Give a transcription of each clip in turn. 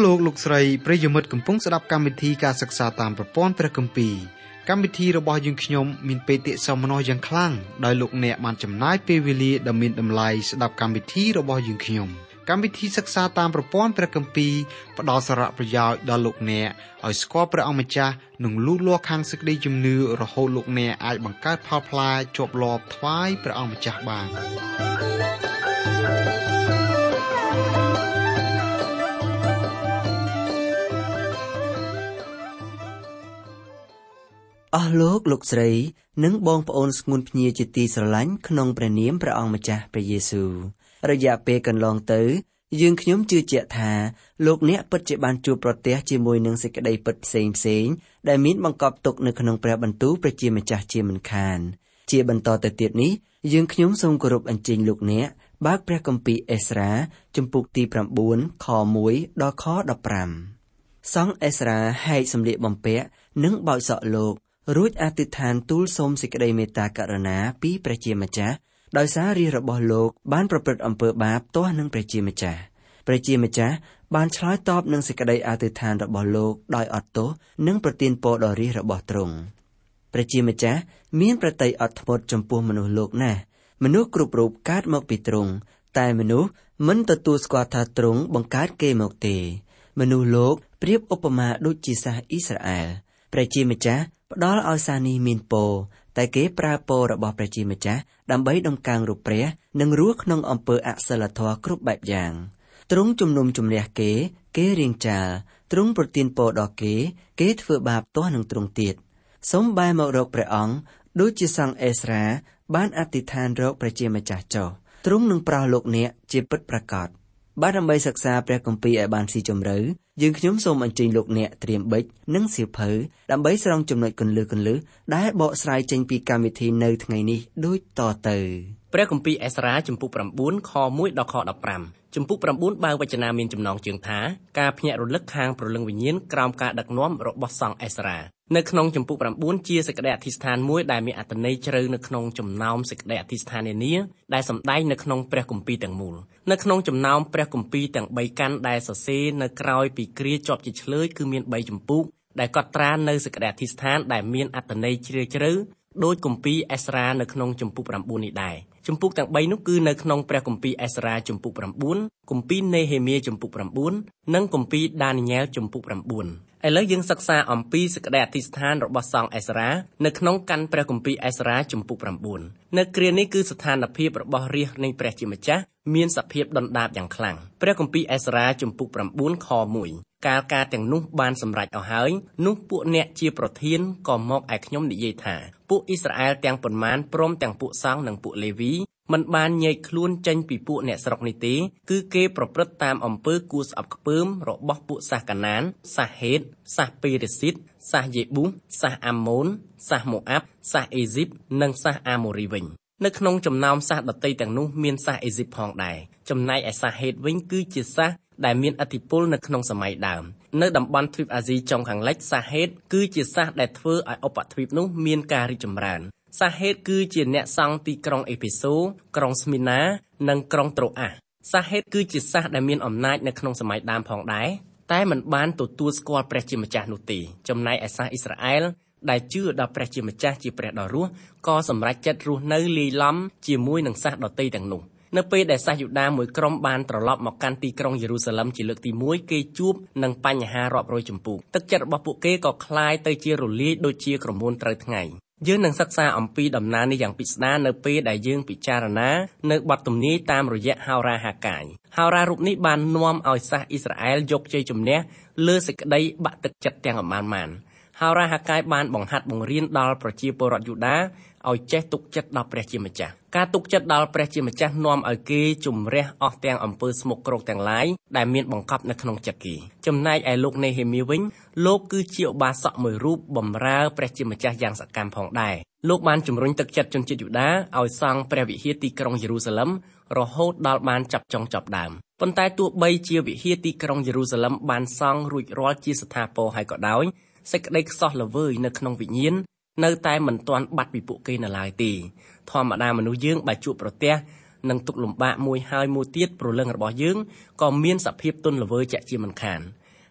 លោកលោកស្រីប្រិយមិត្តកំពុងស្ដាប់កម្មវិធីការសិក្សាតាមប្រព័ន្ធព្រះគម្ពីរកម្មវិធីរបស់យើងខ្ញុំមានបេតិសោមនស្សយ៉ាងខ្លាំងដោយលោកអ្នកបានចំណាយពេលវេលាដ៏មានតម្លៃស្ដាប់កម្មវិធីរបស់យើងខ្ញុំកម្មវិធីសិក្សាតាមប្រព័ន្ធព្រះគម្ពីរផ្ដល់សារៈប្រយោជន៍ដល់លោកអ្នកឲ្យស្គាល់ព្រះអង្គម្ចាស់និងលូតលាស់ខាងសេចក្តីជំនឿរហូតលោកអ្នកអាចបង្កើតផលផ្លែជាប់លាប់ថ្វាយព្រះអង្គម្ចាស់បានអស់លោកស្រីនិងបងប្អូនស្ងួនភ្ញាជាទីស្រឡាញ់ក្នុងព្រះនាមព្រះអង្គម្ចាស់ព្រះយេស៊ូវរយៈពេលកន្លងទៅយើងខ្ញុំជឿជាក់ថាលោកអ្នកពិតជាបានជួបប្រទះជាមួយនឹងសេចក្តីពិតផ្សេងដែលមានបង្កប់ទុកនៅក្នុងព្រះបន្ទូលព្រះជាម្ចាស់ជាមិនខានជាបន្តទៅទៀតនេះយើងខ្ញុំសូមគោរពអញ្ជើញលោកអ្នកបើកព្រះគម្ពីរអេស្រាជំពូកទី9ខ1ដល់ខ15សង្ឃអេស្រាហែកសម្លៀកបំពាក់និងបោចសក់លោករួចអធិដ្ឋានទូលសូមសេចក្តីមេត្តាករុណាពីព្រះជាម្ចាស់ដោយសាររាជរបស់លោកបានប្រព្រឹត្តអំពើបាបទាស់នឹងព្រះជាម្ចាស់ព្រះជាម្ចាស់បានឆ្លើយតបនឹងសេចក្តីអធិដ្ឋានរបស់លោកដោយអត់ទោសនិងប្រទានពរដល់រាជរបស់ទ្រង់ព្រះជាម្ចាស់មានប្រទ័យអត់ធ្មត់ចំពោះមនុស្សលោកណាស់មនុស្សគ្រប់រូបកើតមកពីទ្រង់តែមនុស្សមិនទទួលស្គាល់ថាទ្រង់បង្កើតគេមកទេមនុស្សលោកប្រៀបឧបមាដូចជាសាសអ៊ីស្រាអែលព្រះជាម្ចាស់ផ្ដល់ឲ្យសាសនេះមានពរតែគេប្រើពររបស់ព្រះជាម្ចាស់ដើម្បីដំកើងរូបព្រះនិងរស់ក្នុងអំពើអសិលធម៌គ្រប់បែបយ៉ាងទ្រង់ជំនុំជម្រះគេរៀងចាលទ្រង់ប្រទានពរដល់គេធ្វើបាបទាស់នឹងទ្រង់ទៀតសូមបែរមករកព្រះអង្គដូចជាសង្ឃអេស្រាបានអធិដ្ឋានរកព្រះជាម្ចាស់ចុះទ្រង់នឹងប្រោសលោកអ្នកជាពិតប្រាកដបាទដើម្បីសិក្សាព្រះគម្ពីរឲ្យបានស៊ីជម្រៅយើងខ្ញុំសូមអញ្ជើញលោកអ្នកត្រៀមប៊ិចនិងសៀវភៅដើម្បីស្រង់ចំណុចគន្លឹះដែលបកស្រាយចេញពីកម្មវិធីនៅថ្ងៃនេះដូចតទៅព្រះគម្ពីរអេស្រាជំពូក9ខ1ដល់ខ15ជំពូក9បើវចនាមានចំណងជើងថាការភ្ញាក់រលឹកខាងព្រលឹងវិញ្ញាណក្រោមការដឹកនាំរបស់សង្ឃអេស្រានៅក្នុងជំពូក9ជាសេចក្តីអធិស្ឋានមួយដែលមានអត្ថន័យជ្រៅនៅក្នុងចំណោមសេចក្តីអធិស្ឋាននានាដែលសម្ដែងនៅក្នុងព្រះគម្ពីរទាំងមូលនៅក្នុងចំណោមព្រះគម្ពីរទាំង3កាន់ដែលសរសេរនៅក្រោយពីគ្រាជាប់ជាឆ្លើយគឺមាន3ជំពូកដែលកត់ត្រានៅសេចក្តីអធិស្ឋានដែលមានអត្ថន័យជ្រាលជ្រៅដោយគម្ពីរអេស្រានៅក្នុងជំពូក9នេះដែរជំពូកទាំង3នោះគឺនៅក្នុងព្រះគម្ពីរអេស្រាជំពូក9គម្ពីរនេហេមៀជំពូក9និងគម្ពីរដានីញ៉ែលជំពូក9ឥឡូវយើងសិក្សាអំពីសេចក្តីអធិស្ឋានរបស់សង្ឃអេស្រានៅក្នុងកាន់ព្រះគម្ពីរអេស្រាជំពូក9នៅគ្រានេះគឺស្ថានភាពរបស់រាជនៃព្រះជាម្ចាស់មានសភាពដុនដាបយ៉ាងខ្លាំងព្រះគម្ពីរអេស្រាជំពូក9ខ1កាលការទាំងនោះបានសម្រេចអស់ហើយនោះពួកអ្នកជាប្រធានក៏មកឯខ្ញុំនិយាយថាពួកអ៊ីស្រាអែលទាំងប៉ុន្មានព្រមទាំងពួកសង្ឃនិងពួកលេវីមិនបានញែកខ្លួនចេញពីពួកអ្នកស្រុកនេះទេគឺគេប្រព្រឹត្តតាមអំពើគួរស្អប់ខ្ពើមរបស់ពួកសាសកាណានសាសហេតសាសពេរិស៊ីតសាសយេប៊ូសសាសអាម៉ូនសាសម៉ូអាប់សាសអេស៊ីបនិងសាសអាម៉ូរីវិញនៅក្នុងចំណោមសាសដតីទាំងនោះមានសាសអេស៊ីបផងដែរចំណែកឯសាសហេតវិញគឺជាសាសដែលមានឥទ្ធិពលនៅក្នុងសម័យដើមនៅតំបន់ទ្វីបអាស៊ីចុងខាងលិចសាហេតគឺជាសាសដែលធ្វើឲ្យឧបទ្វីបនោះមានការរីកចម្រើនសាហេតគឺជាអ្នកសង់ទីក្រុងអេភេសូក្រុងស្មីណានិងក្រុងត្រូអាសសាហេតគឺជាសាសដែលមានអំណាចនៅក្នុងសម័យដើមផងដែរតែមិនបានទទួលស្គាល់ព្រះជាម្ចាស់នោះទេចំណែកឯសាសអ៊ីស្រាអែលដែលជឿដល់ព្រះជាម្ចាស់ជាព្រះដ៏រស់ក៏សម្រេចចិត្តរស់នៅលាយឡំជាមួយនឹងសាសដទៃទាំងនោះនៅពេលដែលសាសយូដាមួយក្រុមបានត្រឡប់មកកាន់ទីក្រុងយេរូសាឡឹមជាលើកទី1គេជួបនឹងបញ្ហារាប់រយជំពូកទឹកចិត្តរបស់ពួកគេក៏คล้ายទៅជារលាយដូចជាក្រមួនត្រូវថ្ងៃយើងនឹងសិក្សាអំពីដំណើរនេះយ៉ាងពិស្ដារនៅពេលដែលយើងពិចារណានៅបទទំនាយតាមរយៈហោរាហាកាយហោរារូបនេះបាននាំឲ្យសាសអ៊ីស្រាអែលយកជ័យជំនះលើសេចក្តីបាក់ទឹកចិត្តទាំងអមាន ហោរាហាកាយបានបង្ហាត់បង្រៀនដល់ប្រជាពលរដ្ឋយូដាឲ្យចេះទុកចិត្តដល់ព្រះជាម្ចាស់ការទុកចិត្តដល់ព្រះជាម្ចាស់នាំឲ្យគេជំរះអស់ទាំងអំពើស្មុគគ្រោកទាំងឡាយដែលមានបង្កប់នៅក្នុងចិត្តគេចំណែកឯលោកនេហេមៀវិញលោកគឺជាឧបាសកមួយរូបបម្រើព្រះជាម្ចាស់យ៉ាងសកម្មផងដែរលោកបានជំរុញទឹកចិត្តជនជាតិយូដាឲ្យសង់ព្រះវិហារទីក្រុងយេរូសាឡឹមរហូតដល់បានចាប់ចុងចាប់ដើមប៉ុន្តែទោះបីជាវិហារទីក្រុងយេរូសាឡឹមបានសង់រួចរាល់ជាស្ថាពរហើយក៏ដោយសេចក្តីខ្សោះល្វើយនៅក្នុងវិញ្ញាណនៅតែមិនទាន់បាត់ពីពួកគេនៅឡើយទេធម្មតាមនុស្សយើងបើជួបប្រទះនឹងទុក្ខលំបាកមួយហើយមួយទៀតព្រលឹងរបស់យើងក៏មានសភាពទន់ល្វើយជាក់ជាមិនខាន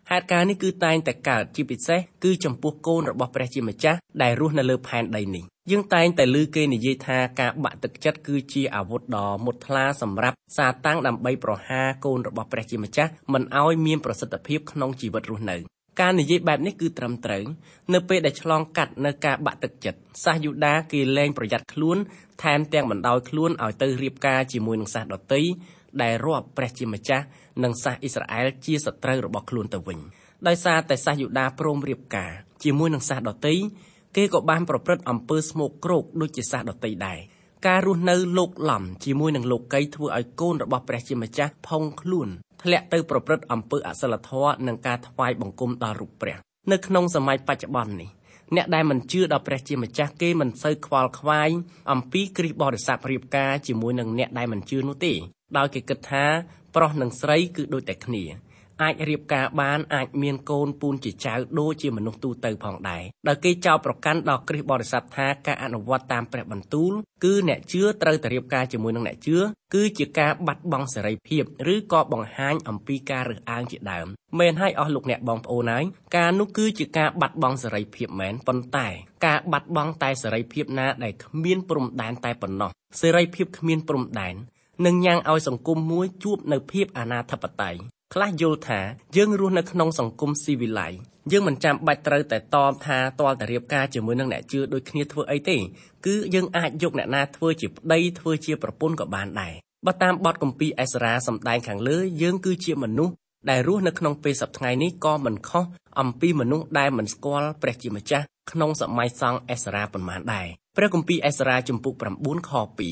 ហេតុការណ៍នេះគឺតែងតែកើតជាពិសេសគឺចំពោះកូនរបស់ព្រះជាម្ចាស់ដែលរស់នៅលើផែនដីនេះយើងតែងតែឮគេនិយាយថាការបាក់ទឹកចិត្តគឺជាអាវុធដ៏មុតថ្លាសម្រាប់សាតាំងដើម្បីប្រហារកូនរបស់ព្រះជាម្ចាស់មិនឲ្យមានប្រសិទ្ធភាពក្នុងជីវិតរស់នៅការនិយាយបែបនេះគឺត្រឹមត្រូវនៅពេលដែលឆ្លងកាត់នៅការបាក់ទឹកចិត្តសាសយូដាគេលែងប្រយ័ត្នខ្លួនថែមទាំងបណ្ដោយខ្លួនឲ្យទៅរៀបការជាមួយនឹងសាសដទៃដែលរាប់ព្រះជាម្ចាស់និងសាសអ៊ីស្រាអែលជាសត្រូវរបស់ខ្លួនទៅវិញដោយសារតែសាសយូដាព្រមរៀបការជាមួយនឹងសាសដទៃគេក៏បានប្រព្រឹត្តអំពើស្មោកគ្រោកដូចជាសាសដទៃដែរការរស់នៅលោកលំជាមួយនឹងលោកីធ្វើឲ្យកូនរបស់ព្រះជាម្ចាស់ផុងខ្លួនធ្លាក់ទៅប្រព្រឹត្តអំពើអសិលធម៌និងការថ្វាយបង្គំដល់រូបព្រះនៅក្នុងសម័យបច្ចុប្បន្ននេះអ្នកដែលមិនជឿដល់ព្រះជាម្ចាស់គេមិនសូវខ្វល់ខ្វាយអំពីគ្រីស្ទបរិស័ទរៀបការជាមួយនឹងអ្នកដែលមិនជឿនោះទេដោយគេគិតថាប្រុសនិងស្រីគឺដូចតែគ្នាអាចរៀបការបានអាចមានកូនពូនជាចៅដូចជាមនុស្សទូទៅផងដែរដោយគេចោទប្រកាន់ដល់គ្រីស្ទបរិស័ទថាការអនុវត្តតាមព្រះបន្ទូលគឺអ្នកជឿត្រូវតែរៀបការជាមួយនឹងអ្នកជឿគឺជាការបាត់បង់សេរីភាពឬក៏បង្ហាញអំពីការរើសអើងជាដើមមែនហើយអស់លោកអ្នកបងប្អូនហើយការនោះគឺជាការបាត់បង់សេរីភាពមែនប៉ុន្តែការបាត់បង់តែសេរីភាពណាដែលគ្មានព្រំដែនតែប៉ុណ្ណោះសេរីភាពគ្មានព្រំដែននឹងញ៉ាំងឲ្យសង្គមមួយជួបនៅភាពអនាធិបតេយ្យខ្លះយល់ថាយើងរស់នៅក្នុងសង្គមស៊ីវិល័យយើងមិនចាំបាច់ត្រូវតែតបថាទាល់តែរៀបការជាមួយនឹងអ្នកជឿដូចគ្នាធ្វើអីទេគឺយើងអាចយកអ្នកណាធ្វើជាប្តីធ្វើជាប្រពន្ធក៏បានដែរបើតាមបទគម្ពីរអេសារ៉ាសម្ដែងខាងលើយើងគឺជាមនុស្សដែលរស់នៅក្នុងពេលសប្តាហ៍នេះក៏មិនខុសអំពីមនុស្សដែលមិនស្គាល់ព្រះជាម្ចាស់ក្នុងសម័យសង្ឃអេសារ៉ាប៉ុន្មានដែរព្រះគម្ពីរអេសារ៉ាជំពូក9ខ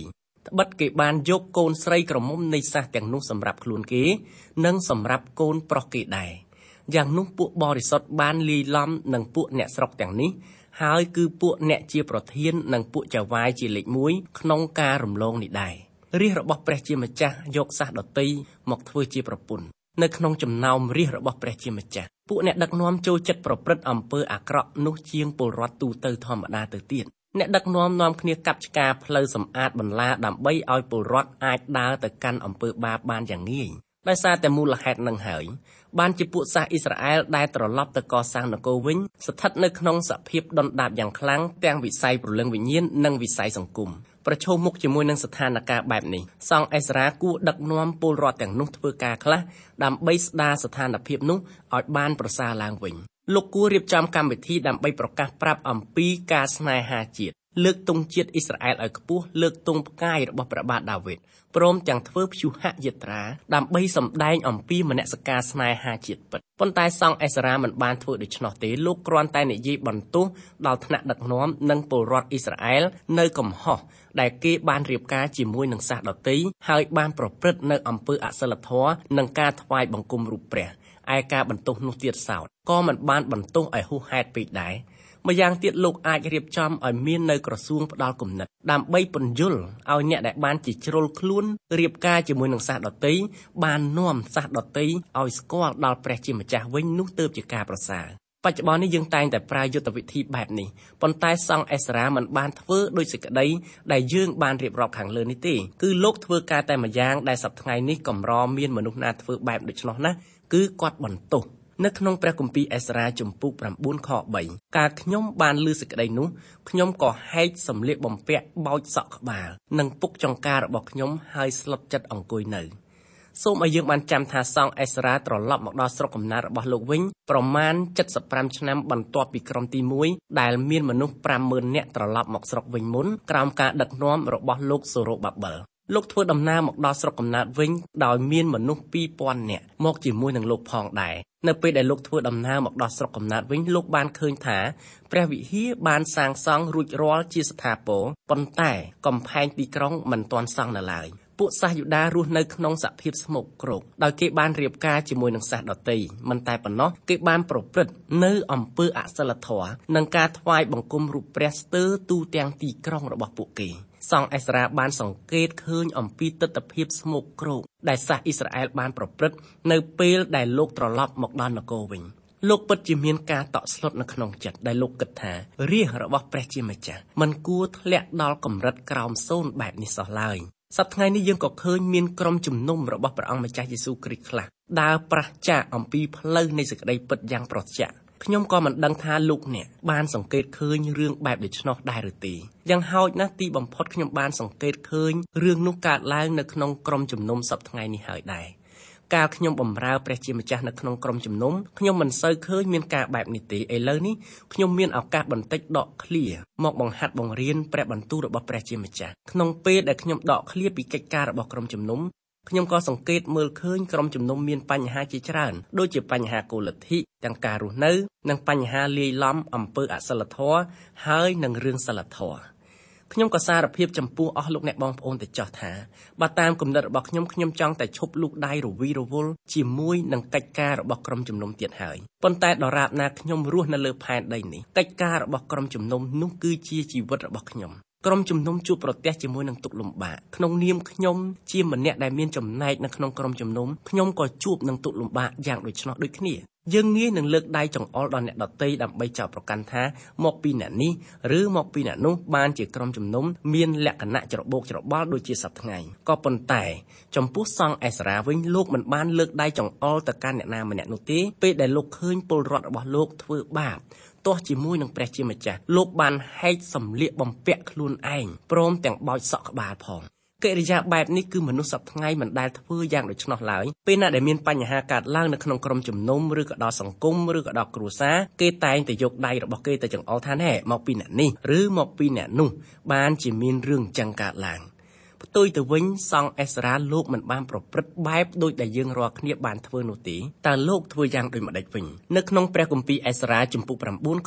2ត្បិតគេបានយកកូនស្រីក្រមុំនៃសាសទាំងនោះសម្រាប់ខ្លួនគេនិងសម្រាប់កូនប្រុសគេដែរយ៉ាងនោះពួកបរិសុទ្ធបានលាយឡំនឹងពួកអ្នកស្រុកទាំងនេះហើយគឺពួកអ្នកជាប្រធាននិងពួកចៅហ្វាយជាលេខ1ក្នុងការរំលងនេះដែររាជរបស់ព្រះជាម្ចាស់យកសាសដតីមកធ្វើជាប្រពន្ធនៅក្នុងចំណោមរាជរបស់ព្រះជាម្ចាស់ពួកអ្នកដឹកនាំចូលចិត្តប្រព្រឹត្តអំពើអាក្រក់នោះជាងពលរដ្ឋទូទៅធម្មតាទៅទៀតអ្នកដឹកនាំគ្នាកាប់ឆ្ការផ្លូវសម្អាតបន្លាដើម្បីឲ្យពលរដ្ឋអាចដើរទៅកាន់អំពើបាបបានយ៉ាងងាយដោយសារតែមូលហេតុនឹងហើយបានជាពួកសាសអ៊ីស្រាអែលដែលត្រឡប់ទៅកសាងនគរវិញស្ថិតនៅក្នុងសភាពដុនដាបយ៉ាងខ្លាំងទាំងវិស័យព្រលឹងវិញ្ញាណនិងវិស័យសង្គមប្រឈមមុខជាមួយនឹងស្ថានភាពបែបនេះសង្ឃអេសារ៉ាគួរដឹកនាំពលរដ្ឋទាំងនោះធ្វើការខ្លះដើម្បីស្ដារស្ថានភាពនោះឲ្យបានប្រសើរឡើងវិញលោកគួររៀបចំកម្មវិធីដើម្បីប្រកាសប្រាប់អំពីការស្នេហាជាតិលើកទង់ជាតិអ៊ីស្រាអែលឲ្យខ្ពស់លើកទង់ផ្កាយរបស់ព្រះបាទដាវីតព្រមទាំងធ្វើព្យុហយាត្រាដើម្បីសម្ដែងអំពីមនសិការស្នេហាជាតិពិតប៉ុន្តែសង្ឃអេសារ៉ាមិនបានធ្វើដូច្នោះទេលោកគ្រាន់តែនិយាយបន្ទោសដល់ថ្នាក់ដឹកនាំនិងពលរដ្ឋអ៊ីស្រាអែលនៅកំហុសដែលគេបានរៀបការជាមួយនឹងសាសដតីហើយបានប្រព្រឹត្តនៅអំពើអសិលធម៌និងការថ្វាយបង្គំរូបព្រះឯការបន្ទោសនោះទៀតសោតក៏មិនបានបន្ទោសឲ្យហួសហេតុពេកដែរម្យ៉ាងទៀតលោកអាចរៀបចំឲ្យមាននៅក្រសួងផ្ដាល់គំនិតដើម្បីពន្យល់ឲ្យអ្នកដែលបានជាជ្រុលខ្លួនរៀបការជាមួយនឹងសាសដតីបាននាំសាសដតីឲ្យស្គាល់ដល់ព្រះជាម្ចាស់វិញនោះទើបជាការប្រសើរបច្ចុប្បន្ននេះយើងតែងតែប្រើយុទ្ធវិធីបែបនេះប៉ុន្តែសង្ឃអេសារ៉ាមិនបានធ្វើដោយសេចក្តីដែលយើងបានរៀបរាប់ខាងលើនេះទេគឺលោកធ្វើការតែម្យ៉ាងដែលសប្តាហ៍ថ្ងៃនេះកម្រមានមនុស្សណាធ្វើបែបដូច្នោះណាគឺគាត់បន្ទោសនៅក្នុងព្រះគម្ពីរអេសារ៉ាជំពូក9ខ3កាលខ្ញុំបានឮសេចក្តីនោះខ្ញុំក៏ហែកសម្លៀកបំពាក់បោចសក់ក្បាលនិងពុកចង្ការរបស់ខ្ញុំហើយស្លុតចិត្តអង្គុយនៅសូមឲ្យយើងបានចាំថាសង្ឃអេសារ៉ាត្រឡប់មកដល់ស្រុកកំណើតរបស់លោកវិញប្រមាណ75ឆ្នាំបន្ទាប់ពីក្រុមទី1ដែលមានមនុស្ស 50,000 នាក់ត្រឡប់មកស្រុកវិញមុនក្រោមការដឹកនាំរបស់លោកសូរ៉ូបាបិលលោកធ្វើដំណើរមកដល់ស្រុកកំណើតវិញដោយមានមនុស្ស 2,000 នាក់មកជាមួយនឹងលោកផងដែរនៅពេលដែលលោកធ្វើដំណើរមកដល់ស្រុកកំណើតវិញលោកបានឃើញថាព្រះវិហារបានសាងសង់រួចរាល់ជាស្ថាពរប៉ុន្តែកំផែងទីក្រុងមិនទាន់សង់នៅឡើយពួកសាសយូដារស់នៅក្នុងសភាពស្មោកគ្រោកដោយគេបានរៀបការជាមួយនឹងសាសដតីមិនតែប៉ុណ្ណោះគេបានប្រព្រឹត្តនៅអំពើអសិលធម៌និងការថ្វាយបង្គំរូបព្រះស្ទើរទូទាំងទីក្រុងរបស់ពួកគេសង្ឃអេសារ៉ាបានសង្កេតឃើញអំពីទស្សនវិជ្ជាស្មោកគ្រោកដែលសាសអ៊ីស្រាអែលបានប្រព្រឹត្តនៅពេលដែលលោកត្រឡប់មកដល់នគរវិញលោកពិតជាមានការតក់ស្លុតនៅក្នុងចិត្តដែលលោកគិតថារាជរបស់ព្រះជាម្ចាស់មិនគួរធ្លាក់ដល់កម្រិតក្រោមសូន្យបែបនេះសោះឡើយសប្តាហ៍ថ្ងៃនេះយើងក៏ឃើញមានក្រុមជំនុំរបស់ព្រះអង្គម្ចាស់យេស៊ូវគ្រីស្ទខ្លះដើរប្រះចាកអំពីផ្លូវនៃសេចក្តីពិតយ៉ាងប្រស្ចាក់ខ្ញុំក៏មិនដឹងថាលោកអ្នកបានសង្កេតឃើញរឿងបែបដូច្នោះដែរឬទេយ៉ាងហោចណាស់ទីបំផុតខ្ញុំបានសង្កេតឃើញរឿងនោះកើតឡើងនៅក្នុងក្រុមជំនុំសប្តាហ៍ថ្ងៃនេះហើយដែរកាលខ្ញុំបម្រើព្រះជាម្ចាស់នៅក្នុងក្រុមជំនុំខ្ញុំមិនសូវឃើញមានការបែបនេះទេឥឡូវនេះខ្ញុំមានឱកាសបន្តិចដកឃ្លាមកបង្ហាត់បង្រៀនព្រះបន្ទូលរបស់ព្រះជាម្ចាស់ក្នុងពេលដែលខ្ញុំដកឃ្លាពីកិច្ចការរបស់ក្រុមជំនុំខ្ញុំក៏សង្កេតមើលឃើញក្រុមជំនុំមានបញ្ហាជាច្រើនដូចជាបញ្ហាគោលលទ្ធិទាំងការរស់នៅនិងបញ្ហាលាយឡំអំពើអសិលធម៌ហើយនិងរឿងសិលធម៌ខ្ញុំក៏សារភាពចំពោះអស់លោកអ្នកបងប្អូនទៅចោះថាបើតាមគំនិតរបស់ខ្ញុំចង់តែឈប់លូកដៃរវីរវល់ជាមួយនឹងកិច្ចការរបស់ក្រុមជំនុំទៀតហើយប៉ុន្តែដរាបណាខ្ញុំរស់នៅលើផែនដីនេះកិច្ចការរបស់ក្រុមជំនុំនោះគឺជាជីវិតរបស់ខ្ញុំក្រុមជំនុំជួបប្រទះជាមួយនឹងទុក្ខលំបាកក្នុងនាមខ្ញុំជាម្នាក់ដែលមានចំណែកនៅក្នុងក្រុមជំនុំខ្ញុំក៏ជួបនឹងទុក្ខលំបាកយ៉ាងដូច្នោះដូចគ្នាយើងងាយនឹងលើកដៃចង្អុលដល់អ្នកដទៃដើម្បីចោទប្រកាន់ថាមកពីអ្នកនេះឬមកពីអ្នកនោះបានជាក្រុមជំនុំមានលក្ខណៈច្របូកច្របល់ដូចជាសប្តាហ៍ថ្ងៃក៏ប៉ុន្តែចំពោះសង្ឃអេសារ៉ាវិញលោកមិនបានលើកដៃចង្អុលទៅកាន់អ្នកណាម្នាក់នោះទេពេលដែលលោកឃើញពលរដ្ឋរបស់លោកធ្វើបាបទោះជាមួយនឹងព្រះជាម្ចាស់លោកបានហែកសម្លៀកបំពាក់ខ្លួនឯងព្រមទាំងបោចសក់ក្បាលផងកិរិយាបែបនេះគឺមនុស្សសប្តាហ៍ថ្ងៃមិនដែលធ្វើយ៉ាងដូច្នោះឡើយពេលណាដែលមានបញ្ហាកើតឡើងនៅក្នុងក្រុមជំនុំឬក៏ដល់សង្គមឬក៏ដល់គ្រួសារគេតែងតែយកដៃរបស់គេទៅចង្អុលថាណែមកពីអ្នកនេះឬមកពីអ្នកនោះបានជាមានរឿងអញ្ចឹងកើតឡើងផ្ទុយទៅវិញសង្ឃអេសារ៉ាលោកមិនបានប្រព្រឹត្តបែបដូចដែលយើងរាល់គ្នាបានធ្វើនោះទេតើលោកធ្វើយ៉ាងដូចម្តេចវិញនៅក្នុងព្រះគម្ពីរអេសារ៉ាជំពូក 9 ខ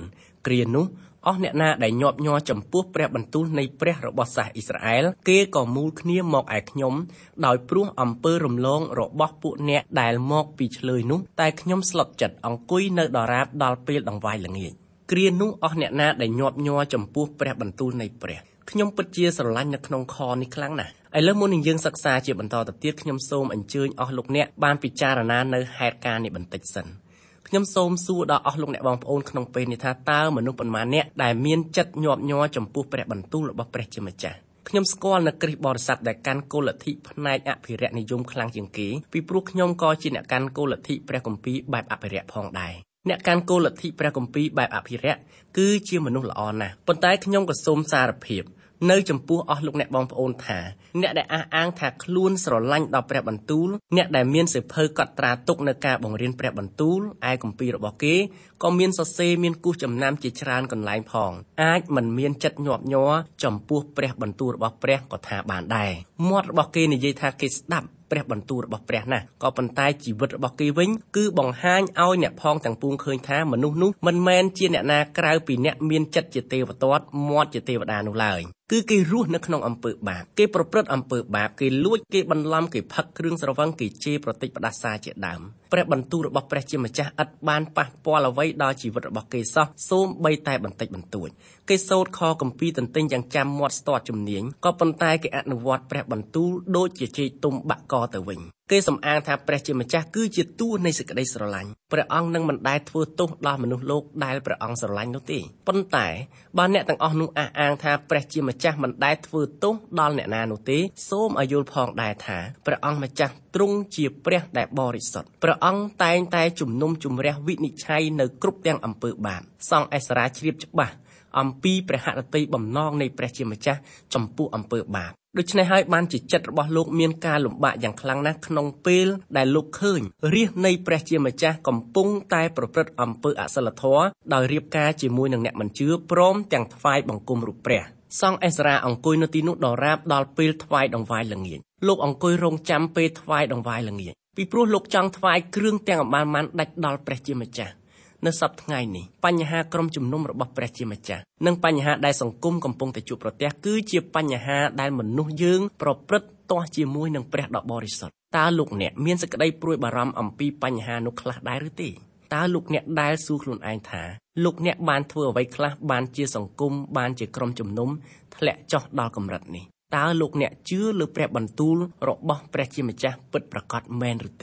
4 គ្រានោះអស់អ្នកណាដែលញាប់ញ័រចំពោះព្រះបន្ទូលនៃព្រះរបស់សាសអ៊ីស្រាអែលគេក៏មូលគ្នាមកឯខ្ញុំដោយព្រោះអំពើរំលងរបស់ពួកអ្នកដែលមកពីឆ្លើយនោះតែខ្ញុំស្លុតចិត្តអង្គុយនៅដរាបដល់ពេលដង្វាយល្ងាចគ្រានោះអស់អ្នកណាដែលញាប់ញ័រចំពោះព្រះបន្ទូលនៃព្រះខ្ញុំពិតជាស្រឡាញ់នៅក្នុងខនេះខ្លាំងណាស់ឥឡូវមុននឹងយើងសិក្សាជាបន្តទៅទៀតខ្ញុំសូមអញ្ជើញអស់លោកអ្នកបានពិចារណានៅហេតុការណ៍នេះបន្តិចសិនខ្ញុំសូមសួរដល់អស់លោកអ្នកបងប្អូនក្នុងពេលនេះថាតើមនុស្សប៉ុន្មានអ្នកដែលមានចិត្តញាប់ញ័រចំពោះព្រះបន្ទូលរបស់ព្រះជាម្ចាស់ខ្ញុំស្គាល់នៅគ្រិស្តបរិស័ទដែលកាន់គោលលទ្ធិផ្នែកអភិរក្សនិយមខ្លាំងជាងគេពីព្រោះខ្ញុំក៏ជាអ្នកកាន់គោលលទ្ធិព្រះគម្ពីរបែបអភិរក្សផងដែរអ្នកកាន់គោលលទ្ធិព្រះគម្ពីរបែបអភិរក្សគឺជាមនុស្សល្អណាស់ប៉ុន្តែខ្ញុំក៏សូមសារភាពនៅចំពោះអស់លោកអ្នកបងប្អូនថាអ្នកដែលអះអាងថាខ្លួនស្រឡាញ់ដល់ព្រះបន្ទូលអ្នកដែលមានសិភៅកត់ត្រាទុកនៅការបង្រៀនព្រះបន្ទូលឯគម្ពីររបស់គេក៏មានសរសេរមានគូសចំណាំជាច្រើនកន្លែងផងអាចមិនមានចិត្តញាប់ញ័រចំពោះព្រះបន្ទូលរបស់ព្រះក៏ថាបានដែរមាត់របស់គេនិយាយថាគេស្ដាប់ព្រះបន្ទូលរបស់ព្រះណាស់ក៏ប៉ុន្តែជីវិតរបស់គេវិញគឺបង្ហាញឲ្យអ្នកផងទាំងពួងឃើញថាមនុស្សនោះមិនមែនជាអ្នកណាក្រៅពីអ្នកមានចិត្តជាទេវទត្តមាត់ជាទេវតានោះឡើយគឺគេរស់នៅក្នុងអំពើបាបគេប្រព្រឹត្តអំពើបាបគេលួចគេបន្លំគេផឹកគ្រឿងស្រវឹងគេជេរប្រតិចផ្ដាសាជាដើមព្រះបន្ទូលរបស់ព្រះជាម្ចាស់ឥតបានប៉ះពាល់អ្វីដល់ជីវិតរបស់គេសោះសូម្បីតែបន្តិចបន្តួចគេសូត្រខគម្ពីរទន្ទិញយ៉ាងចាំមាត់ស្ទាត់ជំនាញក៏ប៉ុន្តែគេអនុវត្តព្រះបន្ទូលដូចជាជ័យទុំបាក់កទៅវិញគេសំអាងថាព្រះជាម្ចាស់គឺជាតួនៃសេចក្តីស្រឡាញ់ព្រះអង្គនឹងមិនដែលធ្វើទោសដល់មនុស្សលោកដែលព្រះអង្គស្រឡាញ់នោះទេប៉ុន្តែបើអ្នកទាំងអស់នោះអះអាងថាព្រះជាម្ចាស់មិនដែលធ្វើទោសដល់អ្នកណានោះទេសូមឲ្យយល់ផងដែរថាព្រះអង្គម្ចាស់ទ្រង់ជាព្រះដែលបរិសុទ្ធព្រះអង្គតែងតែជំនុំជម្រះវិនិច្ឆ័យនៅគ្រប់ទាំងអំពើបាបសង្ឃអេសារ៉ាជ្រាបច្បាស់អំពីព្រះហឫទ័យបំណងនៃព្រះជាម្ចាស់ចំពោះអំពើបាបដូច្នេះហើយបានជាចិត្តរបស់លោកមានការលំបាកយ៉ាងខ្លាំងណាស់ក្នុងពេលដែលលោកឃើញរាជនៃព្រះជាម្ចាស់កំពុងតែប្រព្រឹត្តអំពើអសិលធម៌ដោយរៀបការជាមួយនឹងអ្នកមិនជឿព្រមទាំងថ្វាយបង្គំរូបព្រះសង្ឃអេសារ៉ាអង្គុយនៅទីនោះដរាបដល់ពេលថ្វាយដង្វាយល្ងាចលោកអង្គុយរងចាំពេលថ្វាយដង្វាយល្ងាចពីព្រោះលោកចង់ថ្វាយគ្រឿងទាំងអម្បានដាច់ដល់ព្រះជាម្ចាស់នៅសប្តាហ៍ថ្ងៃនេះបញ្ហាក្រុមជំនុំរបស់ព្រះជាម្ចាស់និងបញ្ហាដែលសង្គមកំពុងតែជួបប្រទះគឺជាបញ្ហាដែលមនុស្សយើងប្រព្រឹត្តទាស់ជាមួយនឹងព្រះដ៏បរិសុទ្ធតើលោកអ្នកមានសេចក្តីព្រួយបារម្ភអំពីបញ្ហានោះខ្លះដែរឬទេតើលោកអ្នកដែលសួរខ្លួនឯងថាលោកអ្នកបានធ្វើអ្វីខ្លះបានជាសង្គមបានជាក្រុមជំនុំធ្លាក់ចុះដល់កម្រិតនេះតើលោកអ្នកជឿលើព្រះបន្ទូលរបស់ព្រះជាម្ចាស់ពិតប្រាកដមែនឬទេ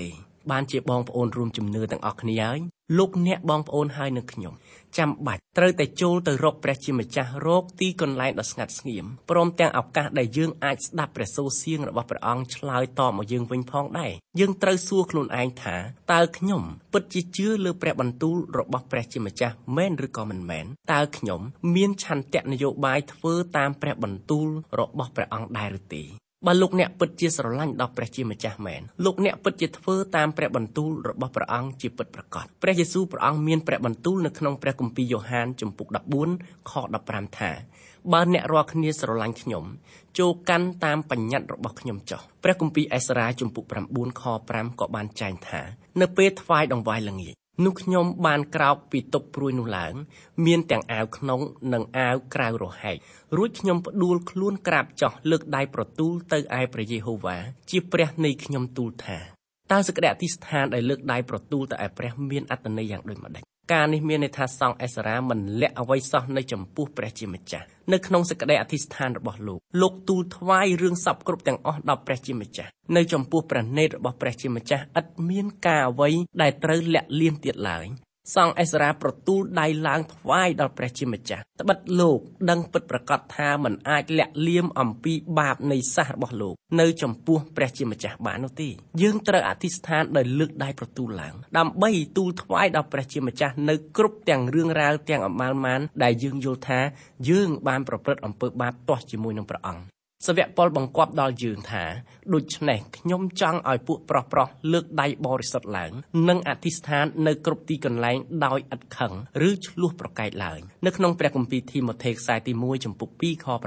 បានជាបងប្អូនរួមជំនឿទាំងអស់គ្នាហើយលោកអ្នកបងប្អូនហើយនឹងខ្ញុំចាំបាច់ត្រូវតែចូលទៅរកព្រះជាម្ចាស់រកទីកន្លែងដ៏ស្ងាត់ស្ងៀមព្រមទាំងឱកាសដែលយើងអាចស្ដាប់ព្រះសូរសៀងរបស់ព្រះអង្គឆ្លើយតបមកយើងវិញផងដែរយើងត្រូវសួរខ្លួនឯងថាតើខ្ញុំពិតជាជឿលើព្រះបន្ទូលរបស់ព្រះជាម្ចាស់មែនឬក៏មិនមែនតើខ្ញុំមានឆន្ទៈនយោបាយធ្វើតាមព្រះបន្ទូលរបស់ព្រះអង្គដែរឬទេបើលោកអ្នកពិតជាស្រឡាញ់ដល់ព្រះជាម្ចាស់មែនលោកអ្នកពិតជាធ្វើតាមព្រះបន្ទូលរបស់ព្រះអង្គជាពិតប្រាកដព្រះយេស៊ូវព្រះអង្គមានព្រះបន្ទូលនៅក្នុងព្រះគម្ពីរយ៉ូហានជំពូក14ខ15ថាបើអ្នករាល់គ្នាស្រឡាញ់ខ្ញុំចូលកាន់តាមបញ្ញត្តិរបស់ខ្ញុំចុះព្រះគម្ពីរអេសារ៉ាជំពូក9ខ5ក៏បានចែងថានៅពេលថ្វាយដង្វាយល្ងាចនោះខ្ញុំបានក្រោកពីតុព្រួយនោះឡើងមានទាំងអាវក្នុងនិងអាវក្រៅរហែករួចខ្ញុំផ្ដួលខ្លួនក្រាបចុះលើកដៃប្រទូលទៅឯព្រះយេហូវ៉ាជាព្រះនៃខ្ញុំទូលថាតើសេចក្តីអធិស្ឋានដែលលើកដៃប្រទូលទៅឯព្រះមានអត្ថន័យយ៉ាងដូចម្តេចការនេះមានន័យថាសង្ឃអេសារ៉ាមិនលាក់អ្វីសោះនៅចំពោះព្រះជាម្ចាស់នៅក្នុងសេចក្តីអធិស្ឋានរបស់លោកទូលថ្វាយរឿងសពគ្រប់ទាំងអស់ដល់ព្រះជាម្ចាស់នៅចំពោះព្រះនេតរបស់ព្រះជាម្ចាស់ឥតមានការអ្វីដែលត្រូវលាក់លៀមទៀតឡើយសង្ឃអេសារ៉ាប្រទូលដៃឡើងថ្វាយដល់ព្រះជាម្ចាស់ត្បិតលោកដឹងពិតប្រាកដថាមិនអាចលាក់លៀមអំពីបាបនៃសាសរបស់លោកនៅចំពោះព្រះជាម្ចាស់បាននោះទេយើងត្រូវអធិស្ឋានដោយលើកដៃប្រទូលឡើងដើម្បីទូលថ្វាយដល់ព្រះជាម្ចាស់នៅគ្រប់ទាំងរឿងរ៉ាវទាំងអមាលម៉ានដែលយើងយល់ថាយើងបានប្រព្រឹត្តអំពើបាបទាស់ជាមួយនឹងព្រះអង្គសាវកប៉ុលបង្គាប់ដល់យើងថាដូច្នេះខ្ញុំចង់ឲ្យពួកប្រុសលើកដៃបរិសុទ្ធឡើងនិងអធិស្ឋាននៅគ្រប់ទីកន្លែងដោយឥតខឹងឬឆ្លោះប្រកែកឡើយនៅក្នុងព្រះគម្ពីរទីម៉ូថេខ្សែទី1ចំពុក2ខ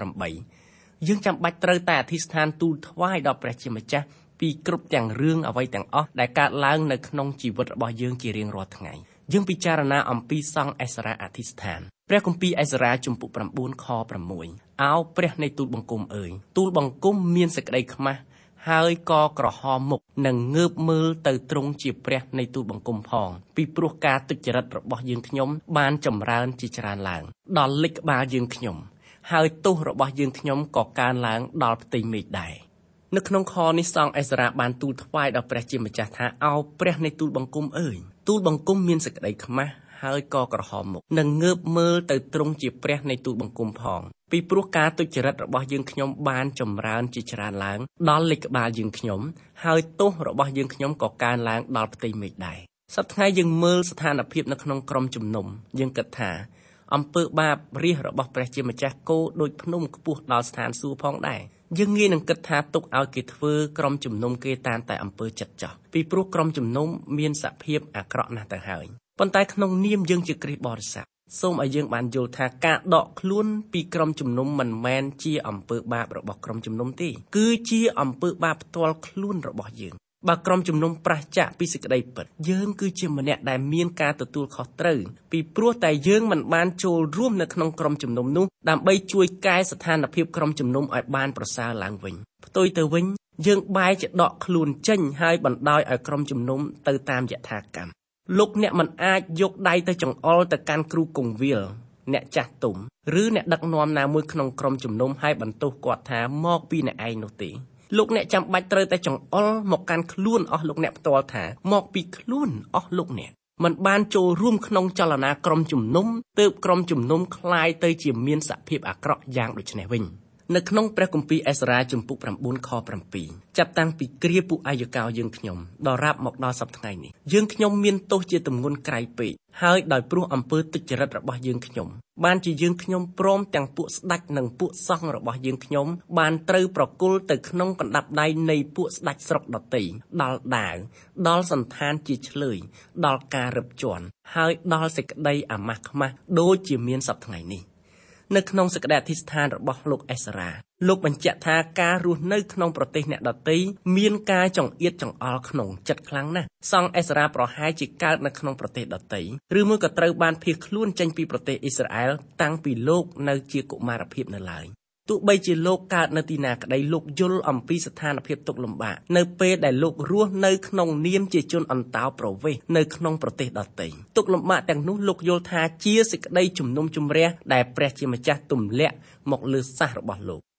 8យើងចាំបាច់ត្រូវតែអធិស្ឋានទូលថ្វាយដល់ព្រះជាម្ចាស់ពីគ្រប់ទាំងរឿងអ្វីទាំងអស់ដែលកើតឡើងនៅក្នុងជីវិតរបស់យើងជារៀងរាល់ថ្ងៃយើងពិចារណាអំពីសង្ឃអេសារ៉ាអធិស្ឋានព្រះគម្ពីរអេសារ៉ាជំពូក9ខ6អោព្រះនៃទូលបង្គំអើយទូលបង្គំមានសេចក្តីខ្មាស់ហើយក៏ក្រហមមុខនិងងើបមើលទៅទ្រង់ជាព្រះនៃទូលបង្គំផងពីព្រោះការទុច្ចរិតរបស់យើងខ្ញុំបានចម្រើនជាច្រើនឡើងដល់លិចក្បាលយើងខ្ញុំហើយទោសរបស់យើងខ្ញុំក៏កើនឡើងដល់ផ្ទៃមេឃដែរនៅក្នុងខនេះសង្ឃអេសារ៉ាបានទូលថ្វាយដល់ព្រះជាម្ចាស់ថាអោព្រះនៃទូលបង្គំអើយទូលបង្គំមានសេចក្តីខ្មាស់ហើយក៏ក្រហមមុខនិងងើបមើលទៅទ្រង់ជាព្រះនៃទូលបង្គំផងពីព្រោះការទុច្ចរិតរបស់យើងខ្ញុំបានចម្រើនជាច្រើនឡើងដល់លិចក្បាលយើងខ្ញុំហើយទោសរបស់យើងខ្ញុំក៏កើនឡើងដល់ផ្ទៃមេឃដែរសប្តាហ៍ថ្ងៃយើងមើលស្ថានភាពនៅក្នុងក្រុមជំនុំយើងគិតថាអំពើបាបរាជរបស់ព្រះជាម្ចាស់គោដូចភ្នំខ្ពស់ដល់ស្ថានសួគ៌ផងដែរយើងងាយនឹងគិតថាទុកឲ្យគេធ្វើក្រុមជំនុំគេតាមតែអំពើចិត្តចោះពីព្រោះក្រុមជំនុំមានសភាពអាក្រក់ណាស់ទៅហើយប៉ុន្តែក្នុងនាមយើងជាគ្រីស្ទបរិស័ទសូមឲ្យយើងបានយល់ថាការដកខ្លួនពីក្រុមជំនុំមិនមែនជាអំពើបាបរបស់ក្រុមជំនុំទេគឺជាអំពើបាបផ្ទាល់ខ្លួនរបស់យើងបើក្រុមជំនុំប្រឆាចពីសេចក្តីពិតយើងគឺជាម្នាក់ដែលមានការទទួលខុសត្រូវពីព្រោះតែយើងមិនបានចូលរួមនៅក្នុងក្រុមជំនុំនោះដើម្បីជួយកែស្ថានភាពក្រុមជំនុំឲ្យបានប្រសើរឡើងវិញផ្ទុយទៅវិញយើងបែរជាដកខ្លួនចេញហើយបណ្ដោយឲ្យក្រុមជំនុំទៅតាមយថាកម្មលោកអ្នកមិនអាចយកដៃទៅចង្អុលទៅកាន់គ្រូគង្វាលអ្នកចាស់ទុំឬអ្នកដឹកនាំណាមួយក្នុងក្រុមជំនុំហើយបន្ទោសគាត់ថាមកពីអ្នកឯងនោះទេលោកអ្នកចាំបាច់ត្រូវតែចង្អុលមកកាន់ខ្លួនអស់លោកអ្នកផ្ទាល់ថាមកពីខ្លួនអស់លោកអ្នកមិនបានចូលរួមក្នុងចលនាក្រុមជំនុំទើបក្រុមជំនុំคล้ายទៅជាមានសភាពអាក្រក់យ៉ាងដូចនេះវិញនៅក្នុងព្រះគម្ពីរអេសារ៉ាជំពូក9ខ7ចាប់តាំងពីគ្រាពួកអាយកោយើងខ្ញុំដល់រាប់មកដល់សប្តាហ៍ថ្ងៃនេះយើងខ្ញុំមានទោសជាទម្ងន់ក្រៃពេកហើយដោយព្រោះអំពើទុច្ចរិតរបស់យើងខ្ញុំបានជាយើងខ្ញុំព្រមទាំងពួកស្ដេចនិងពួកសង្ឃរបស់យើងខ្ញុំបានត្រូវប្រគល់ទៅក្នុងកណ្ដាប់ដៃនៃពួកស្ដេចស្រុកដទៃដល់ដាវដល់សន្តានជាឆ្លើយដល់ការរឹបជាន់ហើយដល់សេចក្តីអាម៉ាស់ខ្មាស់ដូចជាមានសប្តាហ៍ថ្ងៃនេះនៅក្នុងសេចក្តីអធិស្ឋានរបស់លោកអេសារ៉ាលោកបញ្ជាក់ថាការរស់នៅក្នុងប្រទេសអ្នកដទៃមានការចង្អៀតចង្អល់ក្នុងចិត្តខ្លាំងណាស់សង្ឃអេសារ៉ាប្រហែលជាកើតនៅក្នុងប្រទេសដទៃឬមួយក៏ត្រូវបានភៀសខ្លួនចេញពីប្រទេសអ៊ីស្រាអែលតាំងពីលោកនៅជាកុមារភាពនៅឡើយទោះបីជាលោកកើតនៅទីណាក្តីលោកយល់អំពីស្ថានភាពទុក្ខលំបាកនៅពេលដែលលោករស់នៅក្នុងនាមជាជនអន្តោប្រវេសន៍នៅក្នុងប្រទេសដទៃទុក្ខលំបាកទាំងនោះលោកយល់ថាជាសេចក្តីជំនុំជម្រះដែលព្រះជាម្ចាស់ទម្លាក់មកលើសាសរបស់លោក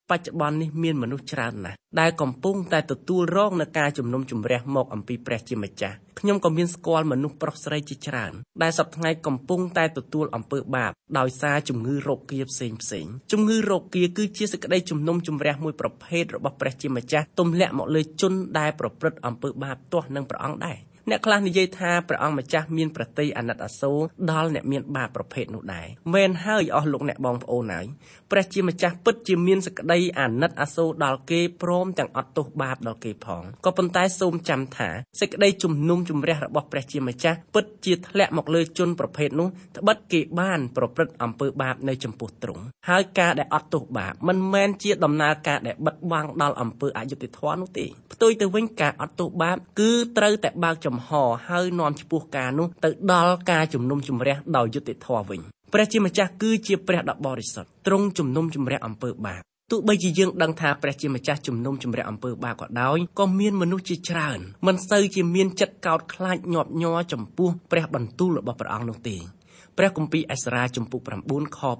បច្ចុប្បន្ននេះមានមនុស្សច្រើនណាស់ដែលកំពុងតែទទួលរងនឹងការជំនុំជម្រះមកអំពីព្រះជាម្ចាស់ខ្ញុំក៏មានស្គាល់មនុស្សប្រុសស្រីជាច្រើនដែលសប្តាហ៍ថ្ងៃកំពុងតែទទួលអំពើបាបដោយសារជំងឺរោគាផ្សេងជំងឺរោគាគឺជាសេចក្តីជំនុំជម្រះមួយប្រភេទរបស់ព្រះជាម្ចាស់ទម្លាក់មកលើជនដែលប្រព្រឹត្តអំពើបាបទាស់នឹងព្រះអង្គដែរអ្នកខ្លះនិយាយថាព្រះអង្គម្ចាស់មានប្រតិយអាណិតអាសូរដល់អ្នកមានបាបប្រភេទនោះដែរមែនហើយអស់លោកអ្នកបងប្អូនហើយព្រះជាម្ចាស់ពិតជាមានសេចក្តីអាណិតអាសូរដល់គេព្រមទាំងអត់ទោសបាបដល់គេផងក៏ប៉ុន្តែសូមចាំថាសេចក្តីជំនុំជម្រះរបស់ព្រះជាម្ចាស់ពិតជាធ្លាក់មកលើជនប្រភេទនោះត្បិតគេបានប្រព្រឹត្តអំពើបាបនៅចំពោះទ្រង់ហើយការដែលអត់ទោសបាបមិនមែនជាដំណើរការដែលបិទបាំងដល់អំពើអយុត្តិធម៌នោះទេផ្ទុយទៅវិញការអត់ទោសបាបគឺត្រូវតែបើកចំហហើយនាំឆ្ពោះការនោះទៅដល់ការជំនុំជម្រះដោយយុត្តិធម៌វិញព្រះជាម្ចាស់គឺជាព្រះដ៏បរិសុទ្ធទ្រង់ជំនុំជម្រះអំពើបាបទោះបីជាយើងដឹងថាព្រះជាម្ចាស់ជំនុំជម្រះអំពើបាបក៏ដោយក៏មានមនុស្សជាច្រើនមិនសូវជាមានចិត្តកោតខ្លាចញាប់ញ័រចំពោះព្រះបន្ទូលរបស់ព្រះអង្គនោះទេព្រះគម្ពីរអេសារាជំពូក 9 ខ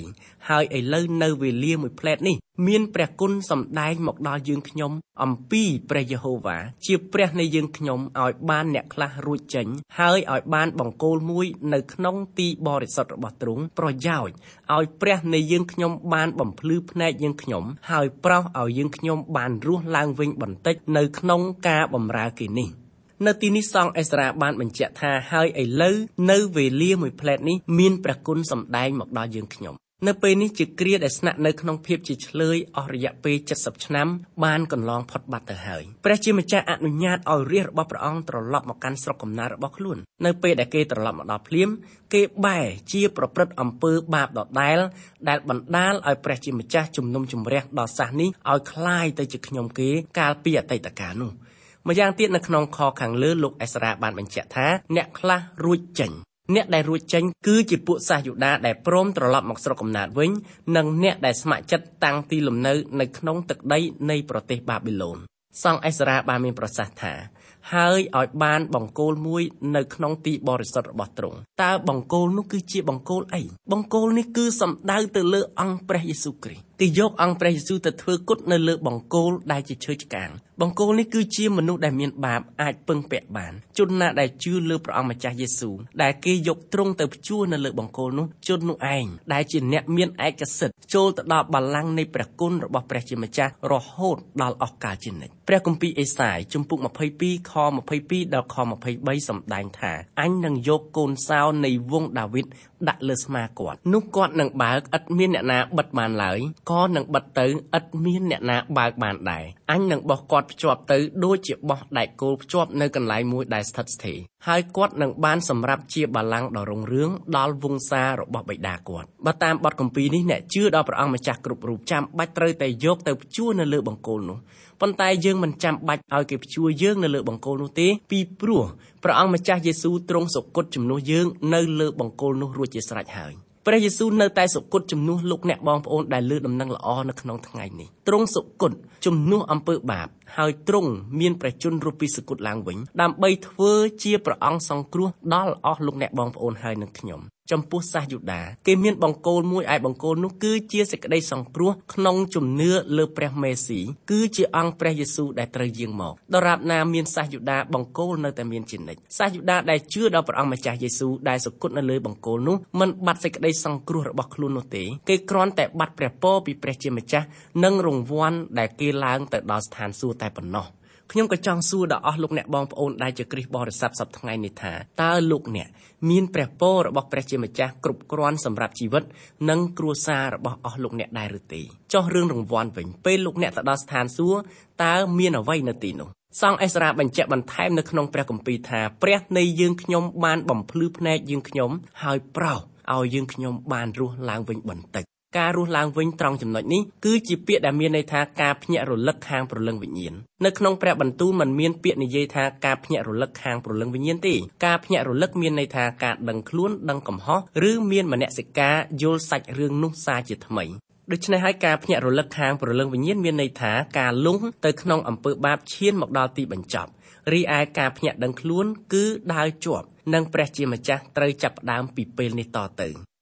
8 ហើយឥឡូវនៅវេលាមួយផ្លែតនេះមានព្រះគុណសម្ដែងមកដល់យើងខ្ញុំអំពីព្រះយេហូវ៉ាជាព្រះនៃយើងខ្ញុំឲ្យបានអ្នកខ្លះរួចចេញហើយឲ្យបានបង្គោលមួយនៅក្នុងទីបរិសុទ្ធរបស់ទ្រង់ប្រយោជន៍ឲ្យព្រះនៃយើងខ្ញុំបានបំភ្លឺភ្នែកយើងខ្ញុំហើយប្រោសឲ្យយើងខ្ញុំបានរស់ឡើងវិញបន្តិចនៅក្នុងការបម្រើគេនេះនៅទីនេះសង្ឃអេសារ៉ាបានបញ្ជាក់ថាហើយឥឡូវនៅវេលាមួយផ្លែតនេះមានព្រះគុណសម្ដែងមកដល់យើងខ្ញុំនៅពេលនេះជាគ្រាដែលស្នាក់នៅក្នុងភាពជាឆ្លើយអស់រយៈពេល70ឆ្នាំបានកន្លងផុតបាត់ទៅហើយព្រះជាម្ចាស់អនុញ្ញាតឲ្យរាជរបស់ព្រះអង្គត្រឡប់មកកាន់ស្រុកកំណើតរបស់ខ្លួននៅពេលដែលគេត្រឡប់មកដល់ភ្លាមគេបែរជាប្រព្រឹត្តអំពើបាបដដែលដែលបណ្ដាលឲ្យព្រះជាម្ចាស់ជំនុំជម្រះដល់សាសនេះឲ្យคล้ายទៅជាខ្ញុំគេកាលពីអតីតកាលនោះម្យ៉ាងទៀតនៅក្នុងខខាងលើលោកអេសារ៉ាបានបញ្ជាក់ថាអ្នកខ្លះរួចចេញអ្នកដែលរួចចេញគឺជាពួកសាសយូដាដែលព្រមត្រឡប់មកស្រុកកំណើតវិញនិងអ្នកដែលស្ម័គ្រចិត្តតាំងទីលំនៅនៅក្នុងទឹកដីនៃប្រទេសបាប៊ីឡូនសង្ឃអេសារ៉ាបានមានប្រសាសន៍ថាហើយឲ្យបានបង្គោលមួយនៅក្នុងទីបរិសុទ្ធរបស់ទ្រង់តើបង្គោលនោះគឺជាបង្គោលអីបង្គោលនេះគឺសំដៅទៅលើអង្គព្រះយេស៊ូវគ្រីស្ទគេយកអង្គព្រះយេស៊ូវទៅធ្វើគុតនៅលើបង្គោលដែលជាឈើឆ្កាងបង្គោលនេះគឺជាមនុស្សដែលមានបាបអាចពឹងពាក់បានជនណាដែលជឿលើព្រះអង្គម្ចាស់យេស៊ូវដែលគេយកទ្រង់ទៅព្យួរនៅលើបង្គោលនោះជននោះឯងដែលជាអ្នកមានឯកសិទ្ធិចូលទៅដល់បល្ល័ង្កនៃព្រះគុណរបស់ព្រះជាម្ចាស់រហូតដល់អស់កាលជានិច្ចព្រះគម្ពីរអេសាយជំពូក22ខ22ដល់ខ23សម្ដែងថាអញនឹងយកកូនសោនៃវង្សដាវីតដាក់លើស្មាគាត់នោះគាត់នឹងបើកឥតមានអ្នកណាបិទបានឡើយក៏នឹងបិទទៅឥតមានអ្នកណាបើកបានដែរអញនឹងបោះគាត់ភ្ជាប់ទៅដូចជាបោះដែកគោលភ្ជាប់នៅកន្លែងមួយដែលស្ថិតស្ថេរហើយគាត់នឹងបានសម្រាប់ជាបល្ល័ង្កដ៏រុងរឿងដល់វង្សារបស់បិតាគាត់បើតាមបទគម្ពីរនេះអ្នកជឿដល់ព្រះអង្គម្ចាស់គ្រប់រូបចាំបាច់ត្រូវតែយកទៅព្យួរនៅលើបង្គោលនោះប៉ុន្តែយើងមិនចាំបាច់ឲ្យគេព្យួរយើងនៅលើបង្គោលនោះទេពីព្រោះព្រះអង្គម្ចាស់យេស៊ូវទ្រង់សុគតជំនួសយើងនៅលើបង្គោលនោះរួចជាស្រេចហើយព្រះយេស៊ូវនៅតែសុគតជំនួសលោកអ្នកបងប្អូនដែលលើដំណឹងល្អនៅក្នុងថ្ងៃនេះទ្រង់សុគតជំនួសអំពើបាបហើយទ្រង់មានព្រះជន្មរស់ពីសគត់ឡើងវិញដើម្បីធ្វើជាព្រះអង្គសង្គ្រោះដល់អស់លោកអ្នកបងប្អូនហើយនឹងខ្ញុំចំពោះសាសយូដាគេមានបង្គោលមួយឯបង្គោលនោះគឺជាសេចក្តីសង្គ្រោះក្នុងជំនឿលើព្រះមេស៊ីគឺជាអង្គព្រះយេស៊ូវដែលត្រូវយាងមកដរាបណាមានសាសយូដាបង្គោលនៅតែមានជានិច្ចសាសយូដាដែលជឿដល់ព្រះអង្គម្ចាស់យេស៊ូវដែលសុគតនៅលើបង្គោលនោះមិនបាត់សេចក្តីសង្គ្រោះរបស់ខ្លួននោះទេគេគ្រាន់តែបាត់ព្រះពរពីព្រះជាម្ចាស់និងរង្វាន់ដែលគេឡើងទៅដល់ស្ថានសួគ៌តែប៉ុណ្ណោះខ្ញុំក៏ចង់សួរដល់អស់លោកអ្នកបងប្អូនដែលជាគ្រិស្តបរិស័ទសប្តាហ៍ថ្ងៃនេះថាតើលោកអ្នកមានព្រះពររបស់ព្រះជាម្ចាស់គ្រប់គ្រាន់សម្រាប់ជីវិតនិងគ្រួសាររបស់អស់លោកអ្នកដែរឬទេចុះរឿងរង្វាន់វិញពេលលោកអ្នកទៅដល់ស្ថានសួគ៌តើមានអ្វីនៅទីនោះសង្ឃអេសារ៉ាបញ្ជាក់បន្ថែមនៅក្នុងព្រះគម្ពីរថាព្រះនៃយើងខ្ញុំបានបំភ្លឺភ្នែកយើងខ្ញុំហើយប្រោសឲ្យយើងខ្ញុំបានរស់ឡើងវិញបន្តិចការរស់ឡើងវិញត្រង់ចំណុចនេះគឺជាពាក្យដែលមានន័យថាការភ្ញាក់រលឹកខាងព្រលឹងវិញ្ញាណនៅក្នុងព្រះបន្ទូលមិនមានពាក្យនិយាយថាការភ្ញាក់រលឹកខាងព្រលឹងវិញ្ញាណទេការភ្ញាក់រលឹកមានន័យថាការដឹងខ្លួនដឹងកំហុសឬមានមនសិការយល់សាច់រឿងនោះសារជាថ្មីដូច្នេះហើយការភ្ញាក់រលឹកខាងព្រលឹងវិញ្ញាណមានន័យថាការលង់ទៅក្នុងអំពើបាបឈានមកដល់ទីបញ្ចប់រីឯការភ្ញាក់ដឹងខ្លួនគឺដើរជាប់និងព្រះជាម្ចាស់ត្រូវចាប់ផ្ដើមពីពេលនេះតទៅ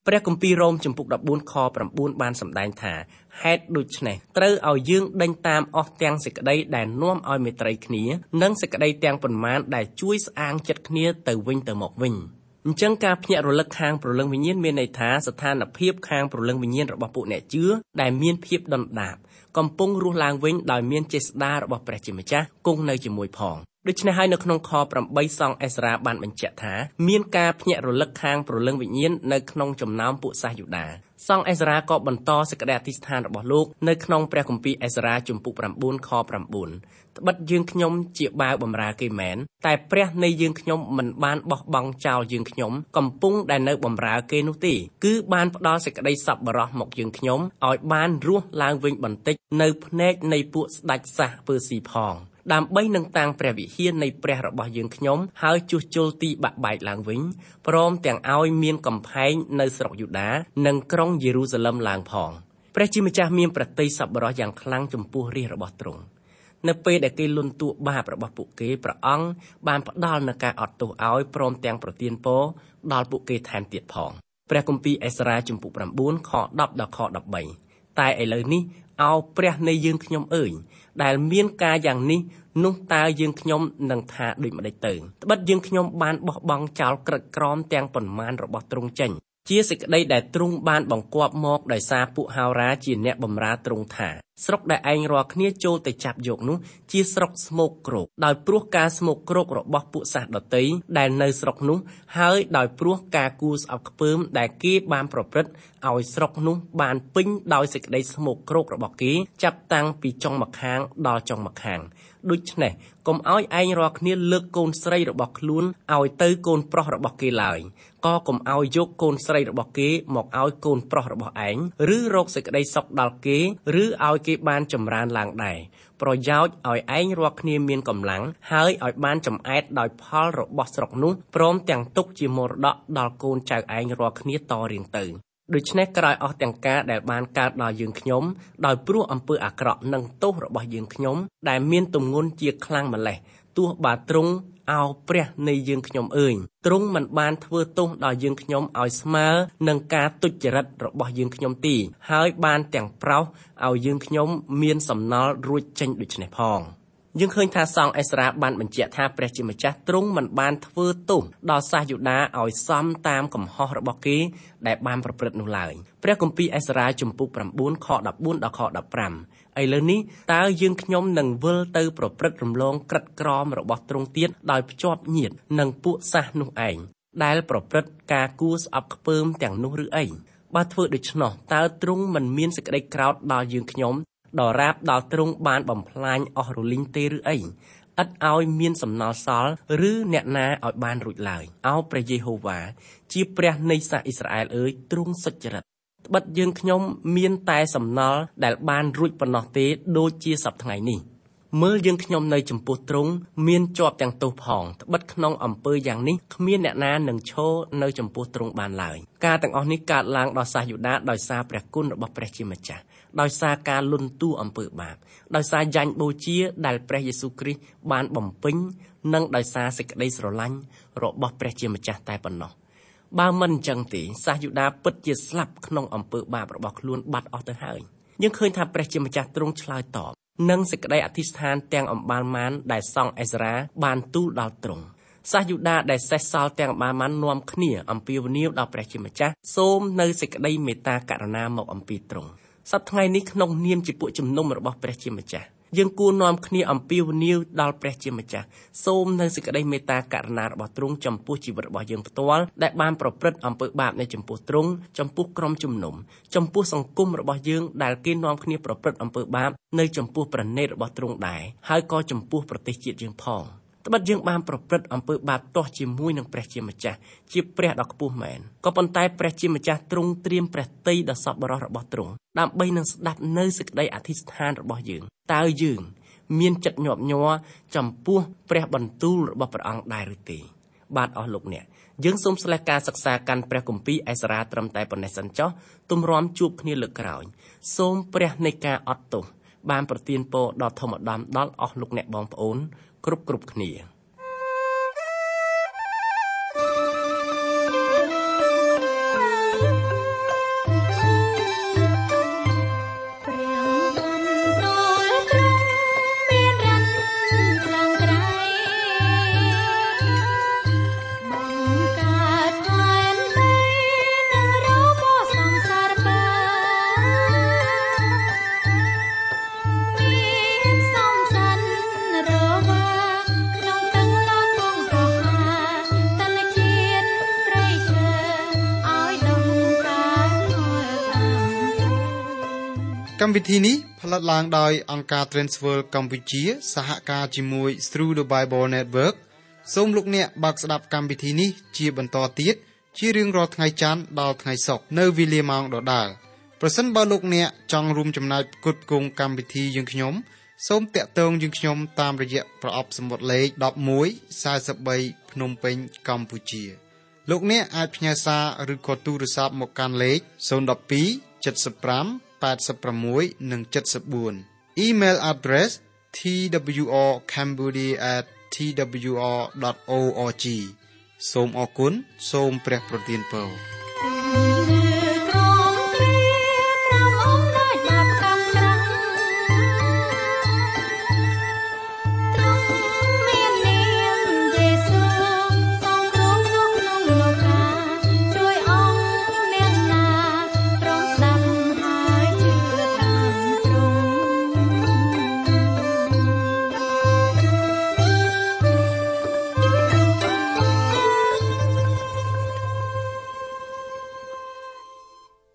ព្រះគម្ពីររ៉ូមចំពុក14ខ9បានសម្ដែងថាហេតុដូច្នេះត្រូវឲ្យយើងដេញតាមអស់ទាំងសេចក្តីដែលនាំឲ្យមេត្រីគ្នានិងសេចក្តីទាំងប៉ុន្មានដែលជួយស្អាងចិត្តគ្នាទៅវិញទៅមកវិញអញ្ចឹងការភ្ញាក់រលឹកខាងព្រលឹងវិញ្ញាណមានន័យថាស្ថានភាពខាងព្រលឹងវិញ្ញាណរបស់ពួកអ្នកជឿដែលមានភាពដុនដាបកំពុងរស់ឡើងវិញដោយមានចេស្តារបស់ព្រះជាម្ចាស់គង់នៅជាមួយផងដូច្នេះហើយនៅក្នុងខ8សង្ឃអេសរ៉ាបានបញ្ជាក់ថាមានការភ្ញាក់រលឹកខាងព្រលឹងវិញ្ញាណនៅក្នុងចំណោមពួកសាសយូដាសង្ឃអេសរ៉ាក៏បន្តសេចក្តីអធិស្ឋានរបស់លោកនៅក្នុងព្រះគម្ពីរអេសរ៉ាជំពូក9ខ9ត្បិតយើងខ្ញុំជាបាវបម្រើគេមែនតែព្រះនៃយើងខ្ញុំមិនបានបោះបង់ចោលយើងខ្ញុំកំពុងដែលនៅបម្រើគេនោះទេគឺបានផ្ដល់សេចក្តីសប្បុរសមកយើងខ្ញុំឲ្យបានរស់ឡើងវិញបន្តិចនៅភ្នែកនៃពួកស្ដេចសាសពើស៊ីផងដើម្បីនឹងតាំងព្រះវិហារនៃព្រះរបស់យើងខ្ញុំហើយជួសជុលទីបាក់បែកឡើងវិញព្រមទាំងឲ្យមានកំផែងនៅស្រុកយូដានិងក្រុងយេរូសាឡឹមឡើងផងព្រះជាម្ចាស់មានប្រតិសប្បុរសយ៉ាងខ្លាំងចំពោះរាជរបស់ទ្រង់នៅពេលដែលគេលន់តួបាបរបស់ពួកគេព្រះអង្គបានផ្ដល់នូវការអត់ទោសឲ្យព្រមទាំងប្រទានពរដល់ពួកគេថែមទៀតផងព្រះគម្ពីរអេសរ៉ាជំពូក9ខ10ដល់ខ13តែឥឡូវនេះអោព្រះនៃយើងខ្ញុំអើយដែលមានការយ៉ាងនេះនោះតើយើងខ្ញុំនឹងថាដូចម្ដេចទៅត្បិតយើងខ្ញុំបានបោះបង់ចោលក្រិតក្រមទាំងប៉ុន្មានរបស់ទ្រង់ចេញជាសេចក្តីដែលទ្រង់បានបង្គាប់មកដោយសារពួកហោរាជាអ្នកបម្រើទ្រង់ថាស្រុកដែលឯងរាល់គ្នាចូលទៅចាប់យកនោះជាស្រុកស្មោកគ្រោកដោយព្រោះការស្មោកគ្រោករបស់ពួកសាសដតីដែលនៅស្រុកនោះហើយដោយព្រោះការគួរស្អប់ខ្ពើមដែលគេបានប្រព្រឹត្តឲ្យស្រុកនោះបានពេញដោយសេចក្តីស្មោកគ្រោករបស់គេចាប់តាំងពីចុងម្ខាងដល់ចុងម្ខាងដូច្នេះកុំឲ្យឯងរាល់គ្នាលើកកូនស្រីរបស់ខ្លួនឲ្យទៅកូនប្រុសរបស់គេឡើយក៏កុំឲ្យយកកូនស្រីរបស់គេមកឲ្យកូនប្រុសរបស់ឯងឬរកសេចក្តីសុខដល់គេឬឲ្យគេបានចម្រើនឡើងដែរប្រយោជន៍ឲ្យឯងរាល់គ្នាមានកម្លាំងហើយឲ្យបានចំអែតដោយផលរបស់ស្រុកនោះព្រមទាំងទុកជាមរតកដល់កូនចៅឯងរាល់គ្នាតរៀងទៅដូច្នេះក្រោយអស់ទាំងការដែលបានកើតដល់យើងខ្ញុំដោយព្រោះអំពើអាក្រក់និងទោសរបស់យើងខ្ញុំដែលមានទម្ងន់ជាខ្លាំងម្ល៉េះទោះបើទ្រង់អោព្រះនៃយើងខ្ញុំអើយទ្រង់មិនបានធ្វើទោសដល់យើងខ្ញុំឲ្យស្មើនឹងការទុច្ចរិតរបស់យើងខ្ញុំទេហើយបានទាំងប្រោសឲ្យយើងខ្ញុំមានសំណល់រួចចេញដូច្នេះផងយើងឃើញថាសង្ឃអេសរ៉ាបានបញ្ជាក់ថាព្រះជាម្ចាស់ទ្រង់មិនបានធ្វើទោសដល់សាសយូដាឲ្យសមតាមកំហុសរបស់គេដែលបានប្រព្រឹត្តនោះឡើយព្រះគម្ពីរអេសរ៉ាជំពូក9ខ14ដល់ខ15ឥឡូវនេះតើយើងខ្ញុំនឹងវិលទៅប្រព្រឹត្តរំលងក្រិតក្រមរបស់ទ្រង់ទៀតដោយភ្ជាប់ញាតិនឹងពួកសាសនោះឯងដែលប្រព្រឹត្តការគួរស្អប់ខ្ពើមទាំងនោះឬអីបើធ្វើដូច្នោះតើទ្រង់មិនមានសេចក្តីក្រោធដល់យើងខ្ញុំដរាបដល់ទ្រង់បានបំផ្លាញអស់រលីងទេឬអីឥតឲ្យមានសំណល់សល់ឬអ្នកណាឲ្យបានរួចឡើយអោព្រះយេហូវ៉ាជាព្រះនៃសាសអ៊ីស្រាអែលអើយទ្រង់សុចរិតត្បិតយើងខ្ញុំមានតែសំណល់ដែលបានរួចប៉ុណ្ណោះទេដូចជាសប្តាហ៍ថ្ងៃនេះមើលយើងខ្ញុំនៅចំពោះទ្រង់មានជាប់ទាំងទោសផងត្បិតក្នុងអំពើយ៉ាងនេះគ្មានអ្នកណានឹងឈរនៅចំពោះទ្រង់បានឡើយការទាំងអស់នេះកើតឡើងដល់សាសយូដាដោយសារព្រះគុណរបស់ព្រះជាម្ចាស់ដោយសារការលន់តួអំពើបាបដោយសារយ៉ាញ់បូជាដែលព្រះយេស៊ូវគ្រីស្ទបានបំពេញនិងដោយសារសេចក្តីស្រឡាញ់របស់ព្រះជាម្ចាស់តែប៉ុណ្ណោះបើមិនអញ្ចឹងទេសាសយូដាពិតជាស្លាប់ក្នុងអំពើបាបរបស់ខ្លួនបាត់អស់ទៅហើយយើងឃើញថាព្រះជាម្ចាស់ទ្រង់ឆ្លើយតបនិងសេចក្តីអធិស្ឋានទាំងអំបាលម៉ានដែលសង្ឃអេសរ៉ាបានទូលដល់ទ្រង់សាសយូដាដែលសេះសល់ទាំងអំបាលម៉ាននាំគ្នាអំពាវនាវដល់ព្រះជាម្ចាស់សូមនៅសេចក្តីមេត្តាករុណាមកអំពីទ្រង់សប្តាហ៍ថ្ងៃនេះក្នុងនាមជាពួកជំនុំរបស់ព្រះជាម្ចាស់យើងគួរនាំគ្នាអំពាវនាវដល់ព្រះជាម្ចាស់សូមនៅសេចក្តីមេត្តាករុណារបស់ទ្រង់ចំពោះជីវិតរបស់យើងផ្ទាល់ដែលបានប្រព្រឹត្តអំពើបាបនៅចំពោះទ្រង់ចំពោះក្រុមជំនុំចំពោះសង្គមរបស់យើងដែលគេនាំគ្នាប្រព្រឹត្តអំពើបាបនៅចំពោះព្រះនេតរបស់ទ្រង់ដែរហើយក៏ចំពោះប្រទេសជាតិយើងផងត្បិតយើងបានប្រព្រឹត្តអំពើបាបទាស់ជាមួយនឹងព្រះជាម្ចាស់ជាព្រះដ៏ខ្ពស់មែនក៏ប៉ុន្តែព្រះជាម្ចាស់ទ្រង់ត្រៀមព្រះទ័យដ៏សប្បុរសរបស់ទ្រង់ដើម្បីនឹងស្ដាប់នៅសេចក្តីអធិស្ឋានរបស់យើងតើយើងមានចិត្តញាប់ញ័រចំពោះព្រះបន្ទូលរបស់ព្រះអង្គដែរឬទេបាទអស់លោកអ្នកយើងសូមស្លេះការសិក្សាកាន់ព្រះគម្ពីរអេសរ៉ាត្រឹមតែប៉ុណ្ណេះសិនចុះទម្រាំជួបគ្នាលើកក្រោយសូមព្រះនៃការអត់ទោសបានប្រទានពរដល់ធម្មឧត្តមដល់អស់លោកអ្នកបងប្អូនគ្រប់គ្នាកម្មវិធីនេះផលិតឡើងដោយអង្គការ Transworld កម្ពុជាសហការជាមួយ Through the Bible Network សូមលោកអ្នកបើកស្ដាប់កម្មវិធីនេះជាបន្តទៀតជារៀងរាល់ថ្ងៃច័ន្ទដល់ថ្ងៃសុក្រនៅវេលាម៉ោងដដែលប្រសិនបើលោកអ្នកចង់រួមចំណែកផ្គត់ផ្គង់កម្មវិធីយើងខ្ញុំសូមតាក់ទងយើងខ្ញុំតាមរយៈប្រអប់សំបុត្រលេខ1143ភ្នំពេញកម្ពុជាលោកអ្នកអាចផ្ញើសារឬក៏ទូរស័ព្ទមកកាន់លេខ012 75 86 និង 74 Email address twrcambodia@twr.org សូមអរគុណសូមព្រះប្រទានពរ